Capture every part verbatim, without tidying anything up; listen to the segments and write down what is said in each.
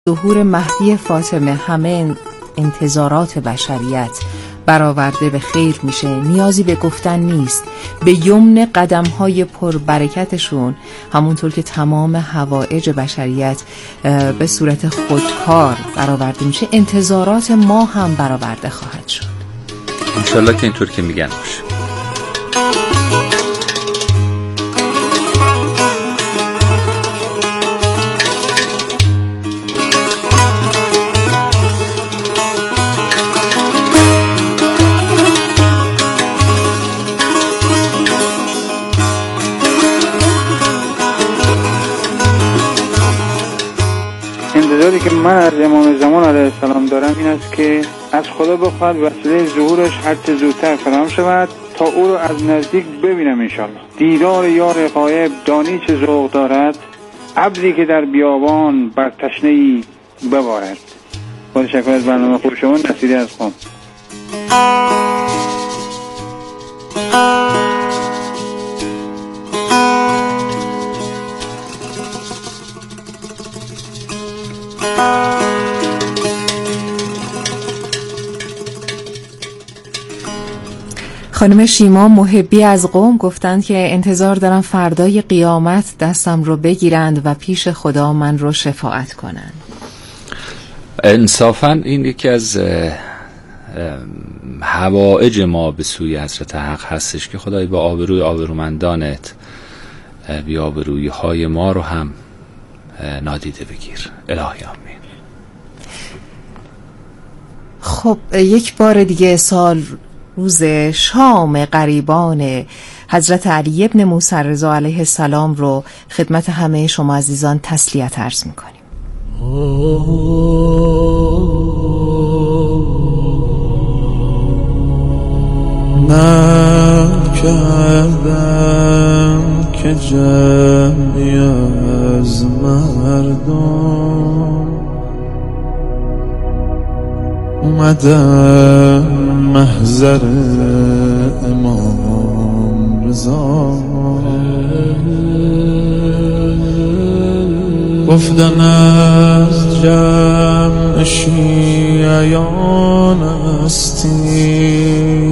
ظهور مهدی فاطمه همه انتظارات بشریت برآورده به خیر میشه، نیازی به گفتن نیست. به یمن قدم‌های پربرکتشون همونطور که تمام حوائج بشریت به صورت خودکار برآورده میشه، انتظارات ما هم برآورده خواهد شد انشالله که اینطور که میگن باشه. انتظاری که من از امام زمان علیه السلام دارم این است که از خدا بخواد وسیله ظهورش هرچه زودتر فراهم شود تا او رو از نزدیک ببینم انشالله. دیدار یار غایب دانی چه ذوق دارد، ابری که در بیابان بر تشنه‌ای ببارد. با تشکر از برنامه خوب شما. نصیری از قم. خانم شیما محبی از قم گفتند که انتظار دارم فردای قیامت دستم رو بگیرند و پیش خدا من رو شفاعت کنند. انصافا این یکی از حوائج ما به سوی حضرت حق هستش که خدای با آبروی آبرومندانت بی آبرویی های ما رو هم نادیده بگیر. الهی آمین. خب یک بار دیگه سال روز شام غریبان حضرت علی ابن موسی رضا علیه السلام رو خدمت همه شما عزیزان تسلیت عرض میکنیم. نکردم که جمعی از مردم اومدم محضر امام رضا، گفتن از جمع شیعیان هستی،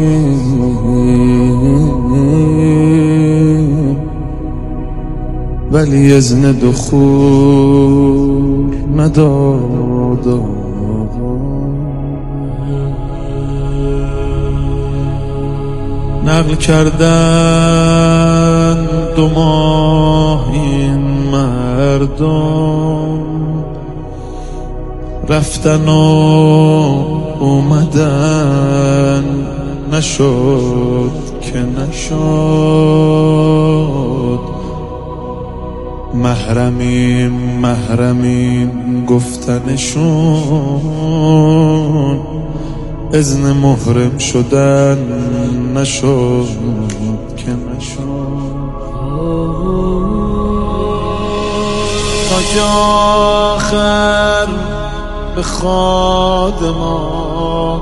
ولی اذن دخول نداد. نقل کردن دو ماه این مردم، رفتن و اومدن نشد که نشد. محرمیم محرمیم گفتنشون، اذن محرم شدن نشد که نشد. تا آخر به خادما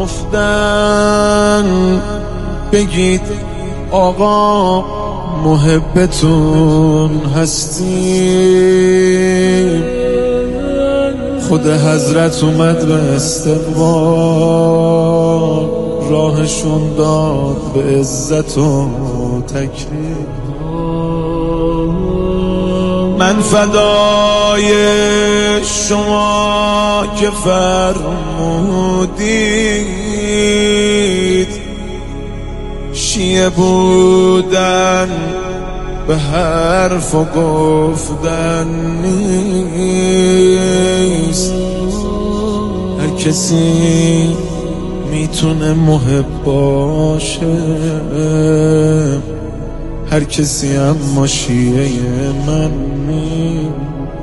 گفتن بگید آقا محبتون هستیم. خود حضرت اومد به استقبال، راهشون داد به عزت و تکریم. من فدای شما که فرمودید، شیعه بودن به حرف و گفتن نیست. هر کسی میتونه محب باشه، هر کسی اما شیعه من نیست.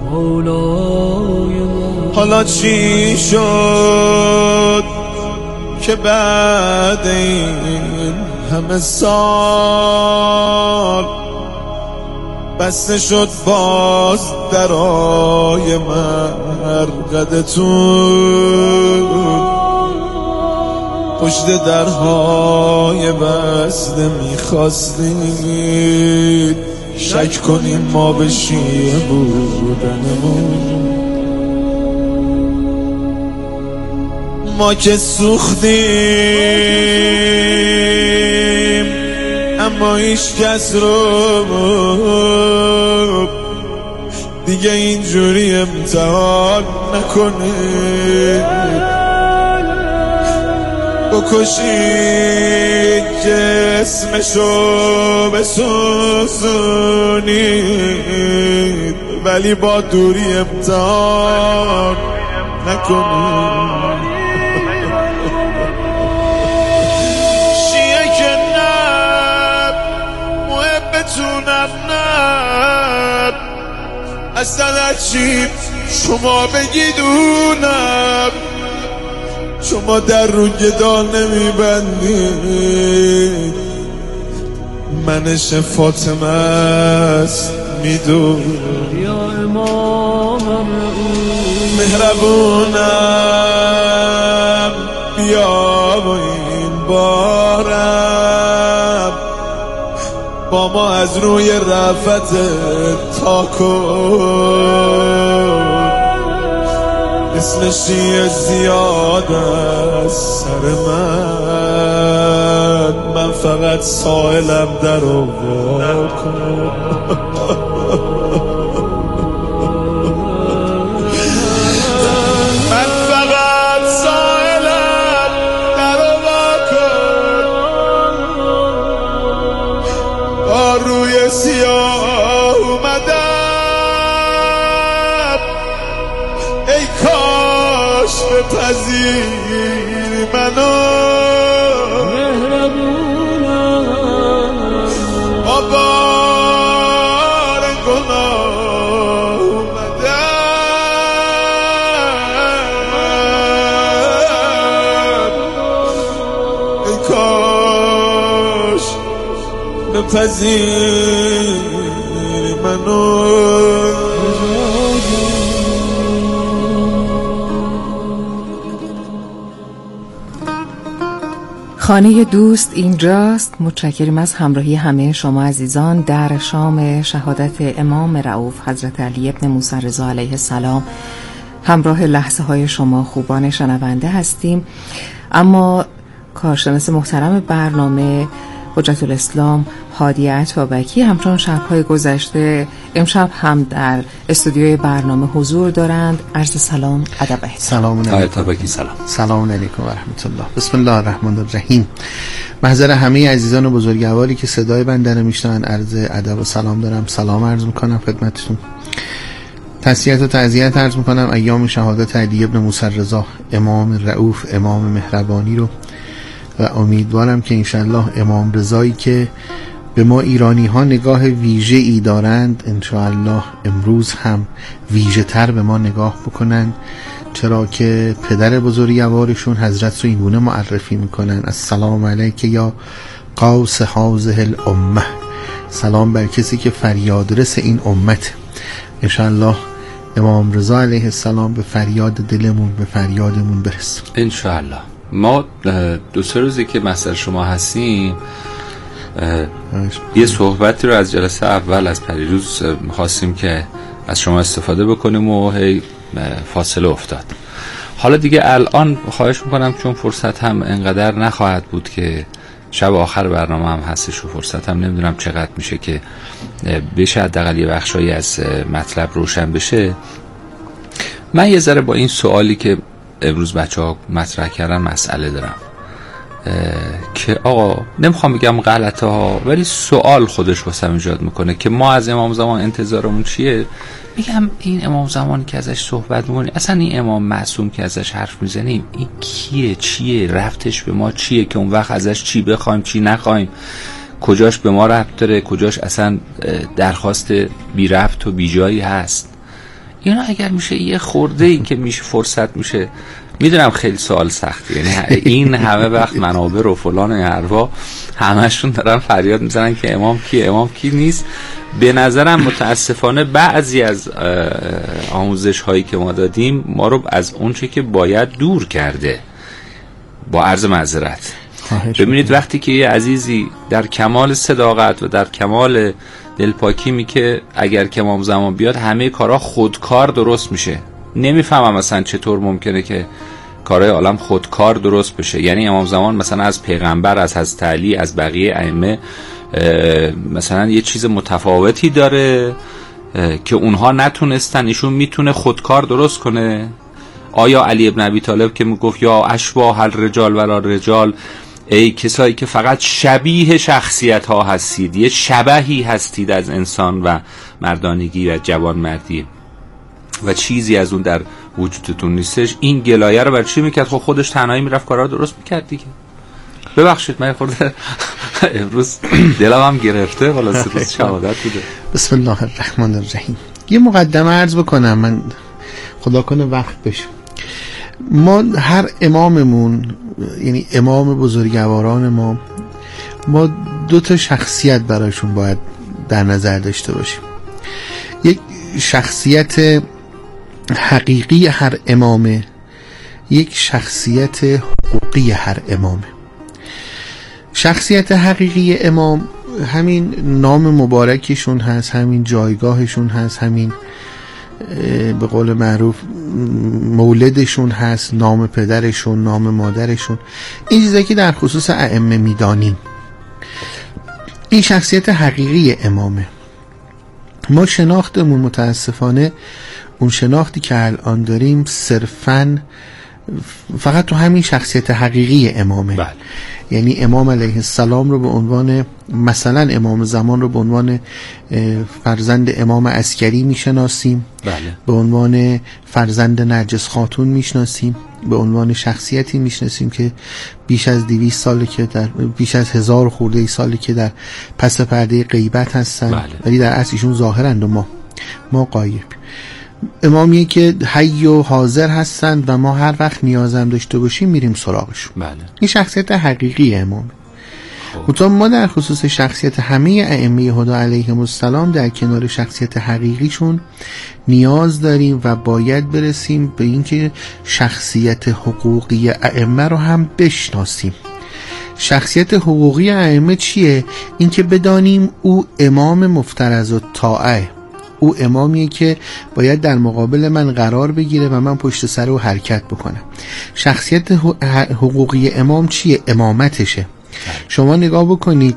حالا چی شد که بعد این همه سال بسته شد باز درای مرقدتون؟ پشت درهای بسته میخواستید شک کنیم ما به شیعه بودنمون. ما که سوختیم اما هیچ کس رو دیگه اینجوری امتحان نکنید، بکشید جسمشو بسوزونید ولی با دوری امتحان نکنید. شیعه که نه، محبتونم نه، اصلا چی شما بگیدونم، شما در رو گدا نمیبندید، منش فاطمه است میدون. یا امامم مهربونم بیا با این بارم با ما از روی رفت تا کن، مثل شیعه زیاد از سر من، من فقط سائلم در رو وا کن. من فقط سائلم در رو وا کن، با روی سیاه اومدم ای کاش بپذیری منو، با بار گناه اومدم ای کاش بپذیری منو. خانه دوست اینجاست. متشکریم از همراهی همه شما عزیزان در شام شهادت امام رؤوف حضرت علی ابن موسی رضا علیه السلام. همراه لحظه های شما خوبان شنونده هستیم. اما کارشناس محترم برنامه حجت الاسلام هادی عطابکی همچون شب‌های گذشته امشب هم در استودیوی برنامه حضور دارند. عرض سلام ادب احترام. سلام عطابکی. سلام سلام علیکم و رحمت الله. بسم الله الرحمن الرحیم. محضر همه عزیزان و بزرگواری که صدای بنده رو میشنون عرض ادب و سلام دارم. سلام عرض میکنم خدمتتون. تسلیت و تعزیت عرض میکنم ایام شهادت علی ابن موسی رضا امام رؤوف امام مهربانی رو و امیدوارم که انشالله امام رضایی که به ما ایرانی ها نگاه ویژه ای دارند انشالله امروز هم ویژه تر به ما نگاه بکنند، چرا که پدر بزرگوارشون حضرت رو اینگونه معرفی میکنن: السلام علیک یا قوس هذه الامه، سلام بر کسی که فریادرس این امت. انشالله امام رضا علیه السلام به فریاد دلمون به فریادمون برسه انشالله. ما دو سه روزی که مثل شما هستیم یه صحبتی رو از جلسه اول از پریروز می‌خواستیم که از شما استفاده بکنیم و هی فاصله افتاد. حالا دیگه الان خواهش میکنم چون فرصت هم انقدر نخواهد بود که شب آخر برنامه هم هستش و فرصت هم نمیدونم چقدر میشه که بشه حداقل یه بخشایی از مطلب روشن بشه، من یه ذره با این سوالی که امروز بچه ها مطرح کردن مسئله دارم که آقا نمیخوام بگم غلطه ها ولی سوال خودش واسم ایجاد میکنه که ما از امام زمان انتظارمون چیه. میگم این امام زمانی که ازش صحبت میکنیم، اصلا این امام معصوم که ازش حرف میزنیم این کیه، چیه، رفتش به ما چیه که اون وقت ازش چی بخوایم چی نخوایم، کجاش به ما ربط داره، کجاش اصلا درخواست بی ربط و بی جایی هست. اینا اگر میشه یه خورده این که میشه فرصت میشه، میدونم خیلی سوال سختی، یعنی این همه وقت منابر و فلان و حرفا همشون دارن فریاد میزنن که امام کی امام کی نیست. به نظرم متاسفانه بعضی از آموزش هایی که ما دادیم ما رو از اون چه که باید دور کرده، با عرض معذرت. ببینید وقتی که یه عزیزی در کمال صداقت و در کمال دلپاکی می که اگر که امام زمان بیاد همه کارا خودکار درست میشه، نمیفهمم مثلا چطور ممکنه که کارهای عالم خودکار درست بشه. یعنی امام زمان مثلا از پیغمبر، از حضرت علی، از بقیه ائمه مثلا یه چیز متفاوتی داره که اونها نتونستن، ایشون میتونه خودکار درست کنه. آیا علی ابن ابی طالب که میگفت یا اشباح الرجال ولا رجال، ای کسایی که فقط شبیه شخصیت ها هستید، یه شبهی هستید از انسان و مردانگی و جوانمردی و چیزی از اون در وجودتون نیستش، این گلایه رو بر چی میکرد؟ خب خودش تنهایی میرفت کارا رو درست میکرد دیگه. ببخشید من خورده امروز دلم هم گرفته، خلاص روز شهادت بوده. بسم الله الرحمن الرحیم. یه مقدمه عرض بکنم، من خدا کنه وقت بشه. ما هر اماممون، یعنی امام بزرگواران ما، ما دو تا شخصیت برایشون باید در نظر داشته باشیم. یک شخصیت حقیقی هر امامه، یک شخصیت حقوقی هر امامه. شخصیت حقیقی امام همین نام مبارکشون هست، همین جایگاهشون هست، همین به قول معروف مولدشون هست، نام پدرشون، نام مادرشون، این چیزایی که در خصوص ائمه میدانیم. این شخصیت حقیقی امامه. ما شناختمون متاسفانه اون شناختی که الان داریم صرفاً فقط تو همین شخصیت حقیقی امامه. بله. یعنی امام علیه السلام رو به عنوان مثلا امام زمان رو به عنوان فرزند امام عسکری میشناسیم. بله. به عنوان فرزند نرجس خاتون میشناسیم، به عنوان شخصیتی میشناسیم که بیش از دویست ساله که در بیش از هزار خورده ساله که در پس پرده غیبت هستن. بله. ولی در اصل ایشون ظاهرند و ما ما غایب. امامیه که حی و حاضر هستند و ما هر وقت نیازم داشته باشیم میریم سراغشون. بله. این شخصیت حقیقی امام. خب ما در خصوص شخصیت همه ائمه هدی علیهم السلام در کنار شخصیت حقیقیشون نیاز داریم و باید برسیم به اینکه شخصیت حقوقی ائمه رو هم بشناسیم. شخصیت حقوقی ائمه چیه؟ اینکه بدانیم او امام مفترض الطاعه، او امامیه که باید در مقابل من قرار بگیره و من پشت سر او حرکت بکنم. شخصیت حقوقی امام چیه؟ امامتشه. شما نگاه بکنید،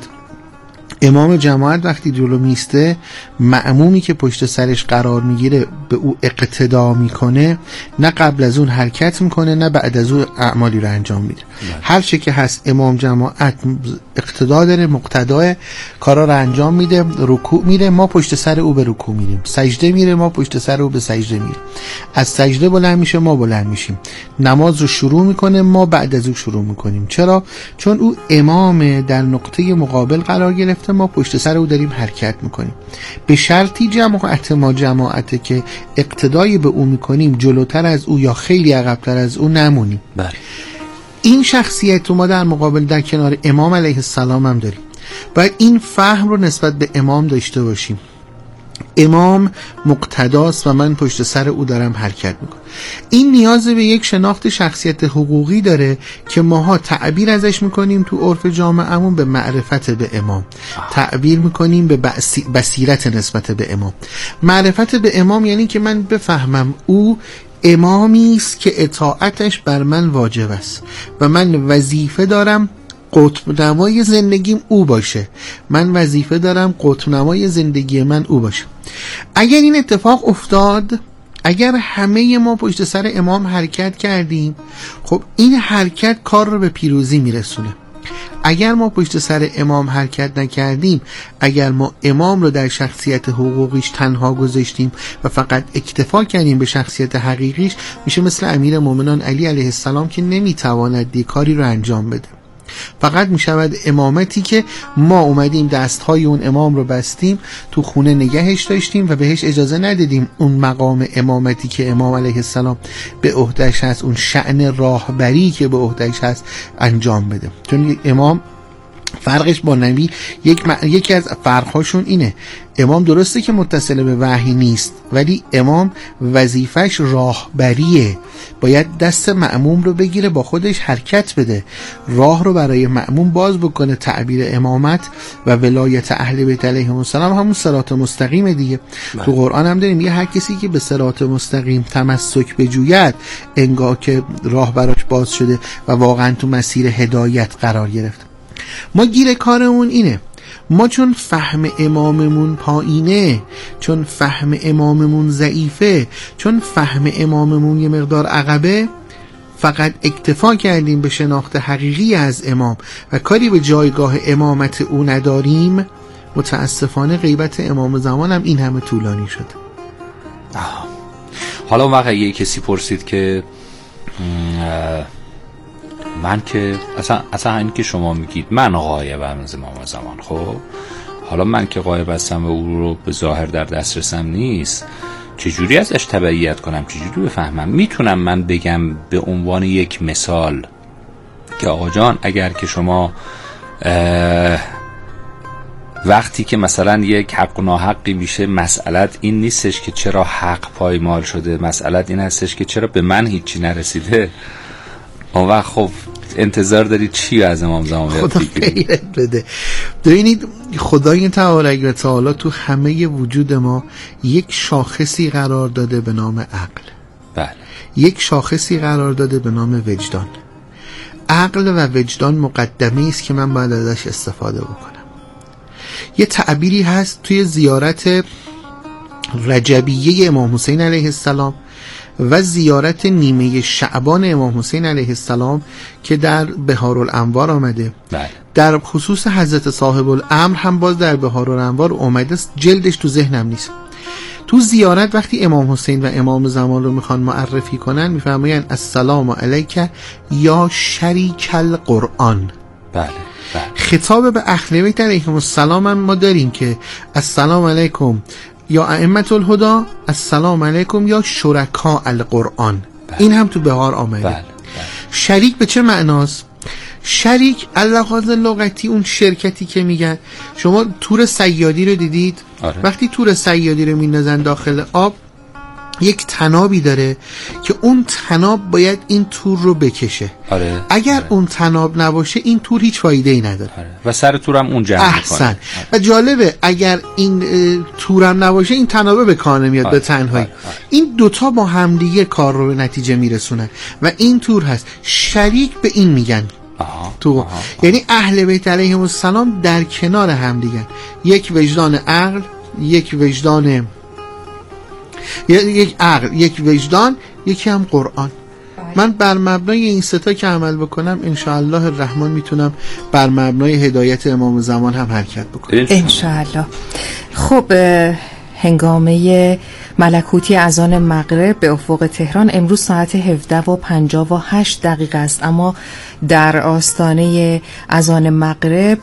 امام جماعت وقتی جلو میسته، مأمومی که پشت سرش قرار میگیره به او اقتدا میکنه، نه قبل از اون حرکت میکنه نه بعد از اون اعمالی رو انجام میده. هر چه که هست امام جماعت اقتدا داره، مقتدای کارا رو انجام میده، رکوع میره ما پشت سر او به رکوع میریم، سجده میره ما پشت سر او به سجده میریم، از سجده بلند میشه ما بلند میشیم، نماز رو شروع میکنه ما بعد از او شروع میکنیم. چرا؟ چون او امام در نقطه مقابل قرار گرفته، ما پشت سر او داریم حرکت میکنیم. به شرطی جماعت ما جماعته که اقتدای به او میکنیم جلوتر از او یا خیلی عقبتر از او نمونیم. بله. این شخصیت رو ما در مقابل در کنار امام علیه السلام هم داریم. باید این فهم رو نسبت به امام داشته باشیم. امام مقتداست و من پشت سر او دارم حرکت میکنم. این نیاز به یک شناخت شخصیت حقوقی داره که ماها تعبیر ازش میکنیم تو عرف جامعهمون به معرفت به امام، تعبیر میکنیم به بصیرت نسبت به امام. معرفت به امام یعنی که من بفهمم او امامی است که اطاعتش بر من واجب است و من وظیفه دارم قطب نمای زندگیم او باشه، من وظیفه دارم قطب نمای زندگی من او باشه. اگر این اتفاق افتاد، اگر همه ما پشت سر امام حرکت کردیم، خب این حرکت کار رو به پیروزی میرسونه. اگر ما پشت سر امام حرکت نکردیم، اگر ما امام رو در شخصیت حقوقیش تنها گذاشتیم و فقط اکتفا کردیم به شخصیت حقیقیش، میشه مثل امیر مومنان علی علیه السلام که نمیتواند دی کاری رو انجام بده. فقط میشود امامتی که ما اومدیم دستهای اون امام رو بستیم، تو خونه نگهش داشتیم و بهش اجازه ندادیم اون مقام امامتی که امام علیه السلام به عهدهش هست، اون شأن راهبری که به عهدهش هست انجام بده. چون امام فرقش با نبی یک م... یکی از فرقهاشون اینه، امام درسته که متصل به وحی نیست ولی امام وظیفش راهبریه، باید دست مأموم رو بگیره با خودش حرکت بده، راه رو برای مأموم باز بکنه. تعبیر امامت و ولایت اهل بیت علیهم السلام همون صراط مستقیم دیگه. تو قرآن هم داریم یه هر کسی که به صراط مستقیم تمسک بجوید انگار که راه براش درک باز شده و واقعا تو مسیر هدایت قرار گرفت. ما گیر کارمون اینه، ما چون فهم اماممون پایینه، چون فهم اماممون ضعیفه، چون فهم اماممون یه مقدار عقبه، فقط اکتفا کردیم به شناخت حقیقی از امام و کاری به جایگاه امامت او نداریم. متاسفانه غیبت امام زمان هم این همه طولانی شد. آه. حالا وقت یه کسی پرسید که من که اصلا اصلا این که شما میگید من غایبم از امام زمان، خب حالا من که غایب هستم و او رو به ظاهر در دسترسم نیست، چجوری ازش تبعیت کنم، چجوری بفهمم؟ میتونم من بگم به عنوان یک مثال که آقا جان اگر که شما وقتی که مثلا یک حق و ناحقی میشه، مسئلت این نیستش که چرا حق پایمال شده، مسئلت این هستش که چرا به من هیچی نرسیده. اون وقت خب انتظار دارید چی از امام زمان خدا خیرت بده. ببینید خدای تبارک و تعالی تو همه وجود ما یک شاخصی قرار داده به نام عقل. بله. یک شاخصی قرار داده به نام وجدان. عقل و وجدان مقدمه است که من باید ازش استفاده بکنم. یه تعبیری هست توی زیارت رجبیه امام حسین علیه السلام و زیارت نیمه شعبان امام حسین علیه السلام که در بهارالانوار آمده. بله. در خصوص حضرت صاحب الامر هم باز در بهارالانوار اومده، جلدش تو ذهنم نیست. تو زیارت وقتی امام حسین و امام زمان رو میخوان معرفی کنن میفرمایند السلام علیک یا شریک القرآن. بله. بله. خطاب به اهل بیت علیهم السلام هم ما داریم که السلام علیکم یا ائمه الهدی، السلام علیکم یا شرکا القرآن. بله. این هم تو بهار آمده. بله. بله. شریک به چه معناست؟ شریک اللحاظ لغتی اون شرکتی که میگن، شما تور صیادی رو دیدید؟ آره. وقتی تور صیادی رو میندازن داخل آب یک تنابی داره که اون تناب باید این تور رو بکشه. آره. اگر آره. اون تناب نباشه این تور هیچ فایده ای نداره. آره. و سر تورم اون جمع میکنه. احسن. آره. و جالبه اگر این تورم نباشه این تنابه به کار نمیاد. آره. به تنهایی. آره. آره. این دوتا با همدیگه کار رو به نتیجه میرسونن و این تور هست. شریک به این میگن. آها. تو آها. یعنی اهل بیت علیهم السلام در کنار هم دیگه، یک وجدان عقل، یک وجدان یک عقل، یک وجدان، یکی هم قرآن. من بر مبنای این ستا که عمل بکنم انشاءالله الرحمن میتونم بر مبنای هدایت امام زمان هم حرکت بکنم انشاءالله. خب هنگامه ملکوتی اذان مغرب به افق تهران امروز ساعت هفده و پنجاه و هشت دقیقه است، اما در آستانه اذان مغرب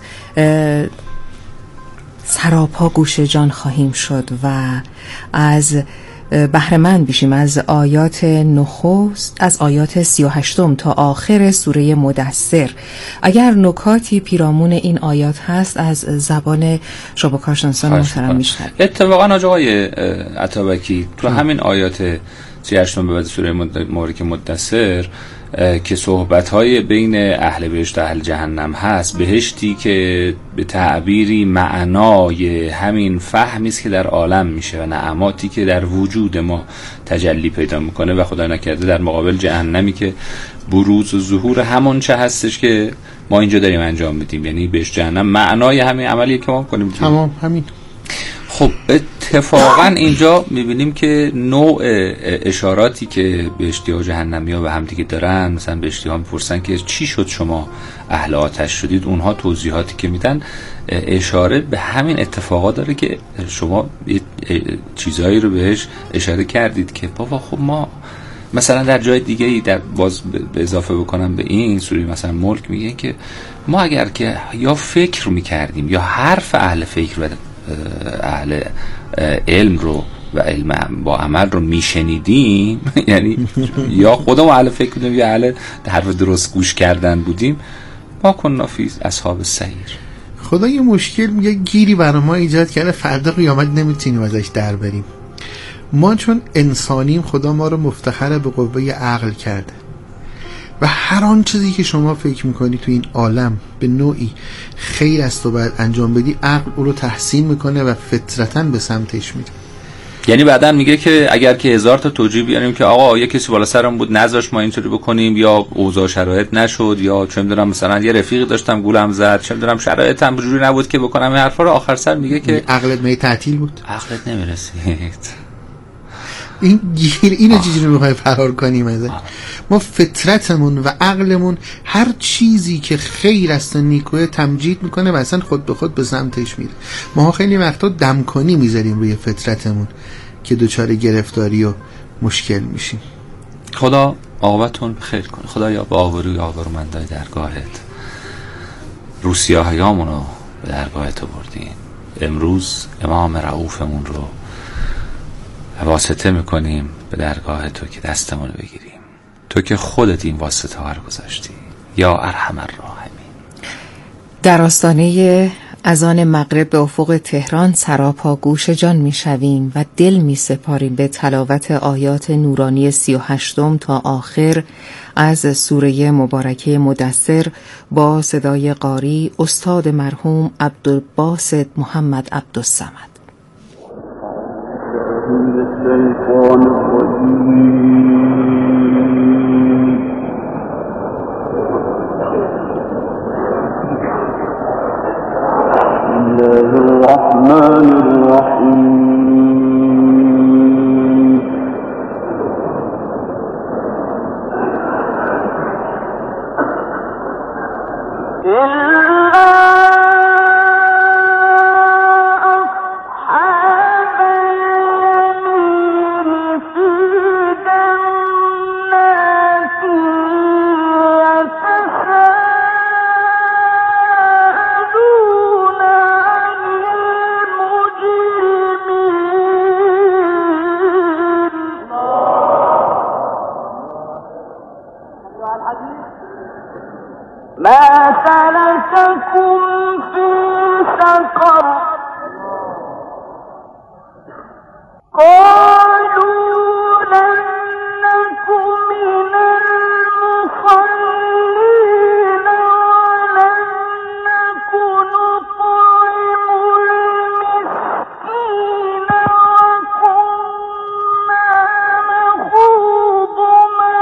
سراپا گوش جان خواهیم شد و از بهره‌مند بشیم از آیات نخست، از آیات سی و هشتم تا آخر سوره مدثر. اگر نکاتی پیرامون این آیات هست از زبان شما کارشناسان محترم میشنویم. اتفاقا آقای عطابکی تو همین آیات سی و هشتم به بعد سوره مبارکه مدثر که صحبت‌های بین اهل بهشت و اهل جهنم هست، بهشتی که به تعبیری معنای همین فهمی است که در عالم میشه و نعماتی که در وجود ما تجلی پیدا میکنه و خدا نکرده در مقابل جهنمی که بروز و ظهور همون چه هستش که ما اینجا داریم انجام میدیم. یعنی بهشت جهنم معنای همین عملیه که ما میکنیم. تمام همین. خب اتفاقا اینجا میبینیم که نوع اشاراتی که بهشتی و جهنمی ها به هم دیگه دارن، مثلا بهشتی ها میپرسن که چی شد شما اهل آتش شدید، اونها توضیحاتی که میدن اشاره به همین اتفاقات داره که شما چیزهایی رو بهش اشاره کردید که بابا خب ما مثلا در جای دیگه ای در باز به اضافه بکنم به این سوره مثلا ملک میگه که ما اگر که یا فکر میکردیم یا حرف اهل فکر و اهل علم رو و علم با عمل رو میشنیدیم، یعنی یا خودمون اهل فکر بودیم یا اهل حرف درست گوش کردن بودیم، ما کنا فی اصحاب السعیر. خدا یه مشکل میگه گیری برای ما ایجاد کرده، فردا قیامت نمیتونیم ازش در بریم. ما چون انسانیم خدا ما رو مفتخر به قوه عقل کرده و هر آن چیزی که شما فکر میکنی تو این عالم به نوعی خیر است و باید انجام بدی، عقل او رو تحسین میکنه و فطرتاً به سمتش میره. یعنی بعدن میگه که اگر که هزار تا توجیه بیاریم که آقا یه کسی بالا سرم بود نذاش ما اینطوری بکنیم، یا اوضاع شرایط نشد، یا چه میدونم مثلا یه رفیقی داشتم گولم زد، چه میدونم شرایطم جوری نبود که بکنم این حرفا رو، آخر سر میگه که عقلت می تعطیل بود، عقلت نمیرسید. این گیر اینو چجوری میخوای فرار کنیم ازش؟ ما فطرتمون و عقلمون هر چیزی که خیر است و نیکوه تمجید میکنه و اصلا خود به خود به سمتش میره. ما خیلی وقتا دمکنی میذاریم روی فطرتمون که دوچار گرفتاری و مشکل میشیم. خدا عاقبتون خیر کنه. خدا یا با آبروی آبرومندای درگاهت روسیاهیامونو به درگاهت آوردین، امروز امام رؤوفمون رو واسطه میکنیم به درگاه تو که دستمون رو بگیریم، تو که خودت این واسطه ها رو گذاشتی یا ارحم الراحمین. در آستانه اذان مغرب به افق تهران سراپا گوش جان میشویم و دل میسپاریم به تلاوت آیات نورانی سی و هشتم تا آخر از سوره مبارکه مدثر با صدای قاری استاد مرحوم عبدالباسط محمد عبدالصمد. من الشيطان الرجيم. بسم الله الرحمن الرحيم. ما سلككم في سقر قالوا لن نك من المصلين ولن نك نطعم المسكين وكنا نخوض مع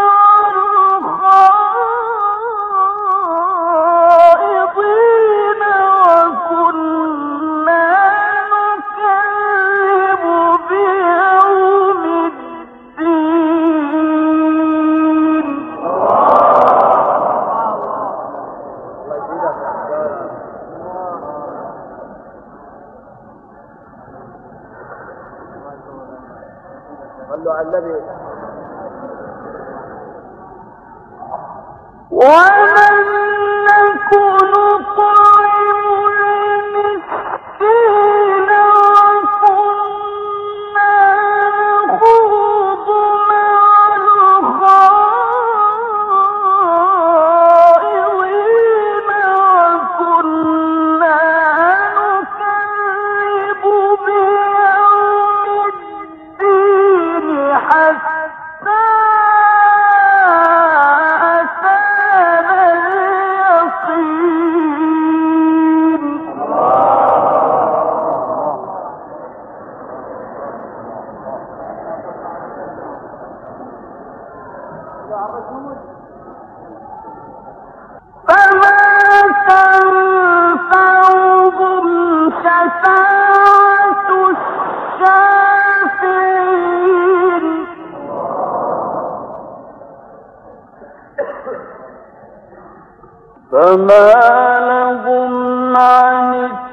الخائضين وكنا نكذب بيوم الدين. صلوا على النبي. ولن نكن نطعم المسكين وكنا نخوض مع الخائضين وكنا نكذب بيوم الدين حتى أتانا اليقين. فما تنفعهم شفاعة الشافعين. فما لهم عن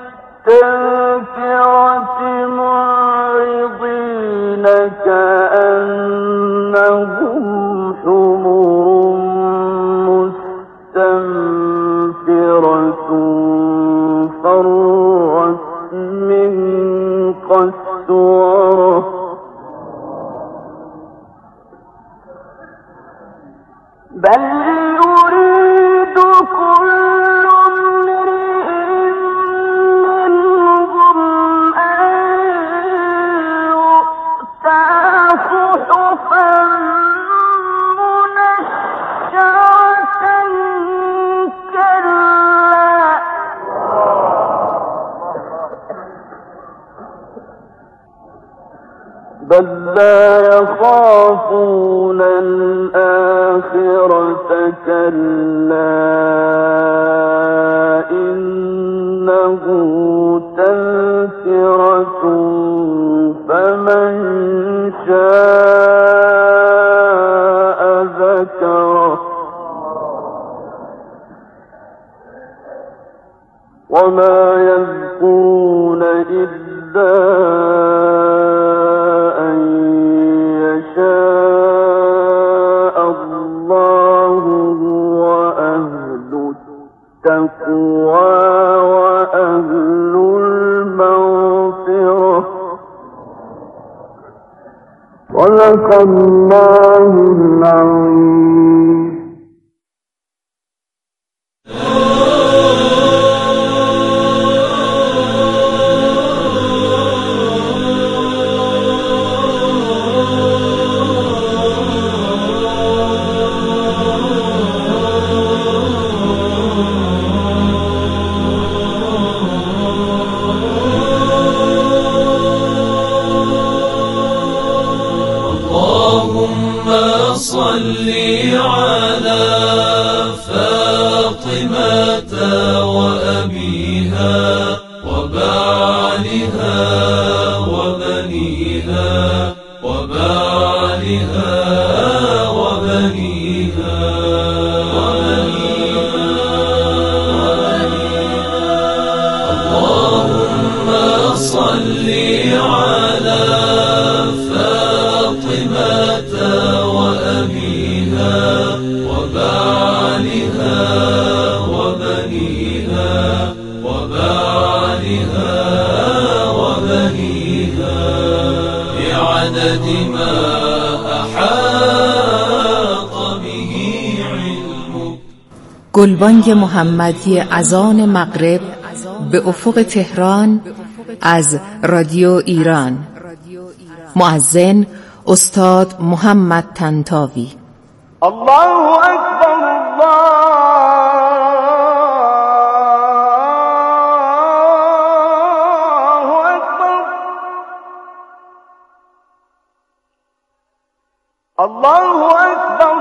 التذكرة معرضين كأنهم حمر مستنفرة فرت من قسورة. بل يريد كل امرئ منهم أن يؤتى صحفا منشرة كلا بل لا يخافون الآخرة كلا إنه تذكرة فمن شاء ذكره وما يذكرون إلا أن يشاء الله هو أهل التقوى وأهل المغفرة صدق الله العظيم. صل على فاطمة وأبيها وبعلها وبنيها وبعلها وبنيها اللهم صل على فاطمة وأبيها وبعلها وبنيها وبعلها وبنيها بعدد ما أحاط به علمك. گلبانگ محمدی اذان مغرب به افق تهران از رادیو ایران. مؤذن استاد محمد طنطاوی. الله اکبر الله اکبر الله اکبر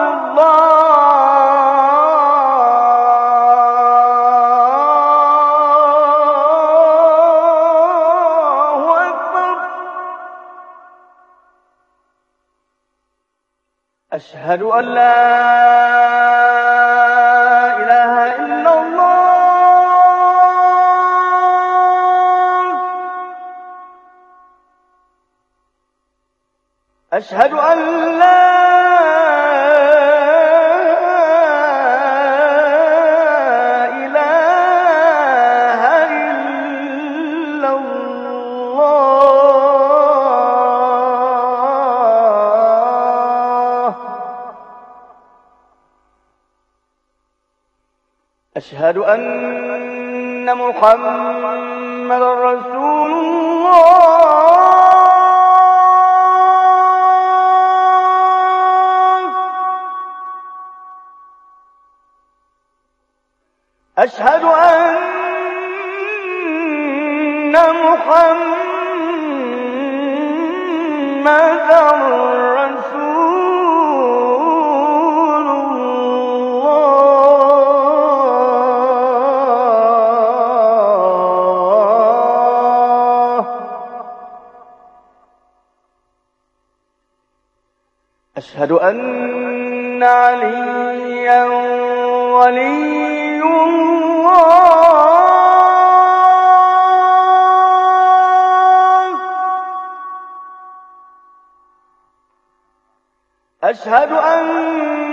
الله اکبر. أشهد أن لا إله إلا الله. أشهد أن لا إله إلا الله. أشهد أن محمد رسول الله. أشهد أن محمد رسول الله. أشهد أن عليا ولي الله. أشهد أن